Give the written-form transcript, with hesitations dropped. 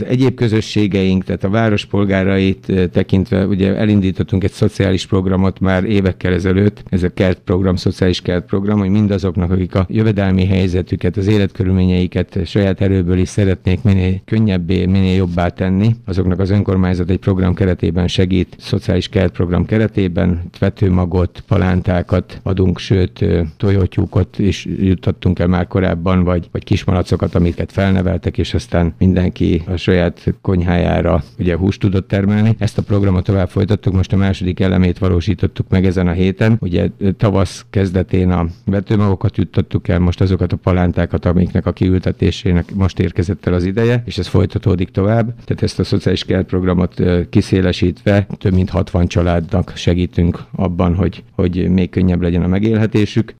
Az egyéb közösségeink, tehát a város polgárait tekintve, ugye elindítottunk egy szociális programot már évekkel ezelőtt, ez a kertprogram, szociális kertprogram, hogy mindazoknak, akik a jövedelmi helyzetüket, az életkörülményeiket saját erőből is szeretnék minél könnyebbé, minél jobbá tenni, azoknak az önkormányzat egy program keretében segít, szociális kertprogram keretében vetőmagot, palántákat adunk, sőt tojótyúkot is juttattunk el már korábban, vagy kismalacokat, amiket felneveltek, és aztán mindenki a saját konyhájára ugye húst tudott termelni. Ezt a programot tovább folytattuk, most a második elemét valósítottuk meg ezen a héten. Ugye tavasz kezdetén a vetőmagokat juttattuk el, most azokat a palántákat, amiknek a kiültetésének most érkezett el az ideje, és ez folytatódik tovább. Tehát ezt a szociális kertprogramot kiszélesítve több mint 60 családnak segítünk abban, hogy még könnyebb legyen a megélhetésük.